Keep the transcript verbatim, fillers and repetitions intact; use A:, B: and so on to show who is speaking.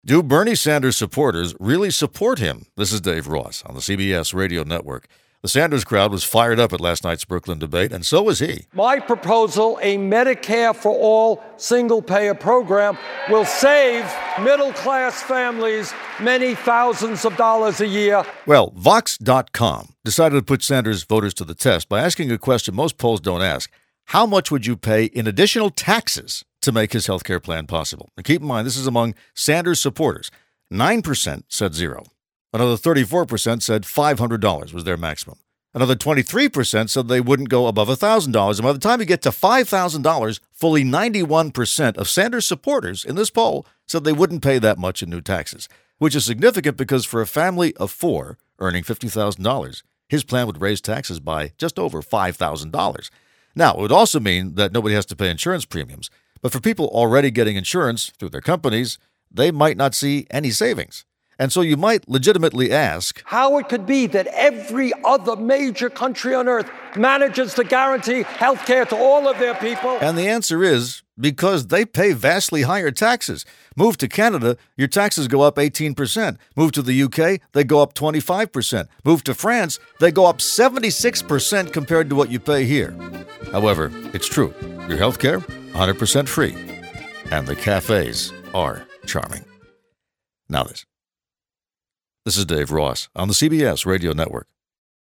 A: Do Bernie Sanders supporters really support him? This is Dave Ross on the C B S Radio Network. The Sanders crowd was fired up at last night's Brooklyn debate, and so was he.
B: My proposal, a Medicare for all single-payer program, will save middle-class families many thousands of dollars a year.
A: Well, Vox dot com decided to put Sanders voters to the test by asking a question most polls don't ask. How much would you pay in additional taxes to make his health care plan possible? And keep in mind, this is among Sanders supporters. nine percent said zero. Another thirty-four percent said five hundred dollars was their maximum. Another twenty-three percent said they wouldn't go above one thousand dollars. And by the time you get to five thousand dollars, fully ninety-one percent of Sanders supporters in this poll said they wouldn't pay that much in new taxes, which is significant because for a family of four earning fifty thousand dollars, his plan would raise taxes by just over five thousand dollars. Now, it would also mean that nobody has to pay insurance premiums. But for people already getting insurance through their companies, they might not see any savings. And so you might legitimately ask
B: how it could be that every other major country on earth manages to guarantee health care to all of their people.
A: And the answer is because they pay vastly higher taxes. Move to Canada, your taxes go up eighteen percent. Move to the U K, they go up twenty-five percent. Move to France, they go up seventy-six percent compared to what you pay here. However, it's true. Your health care, one hundred percent free. And the cafes are charming. Now this. This is Dave Ross on the C B S Radio Network.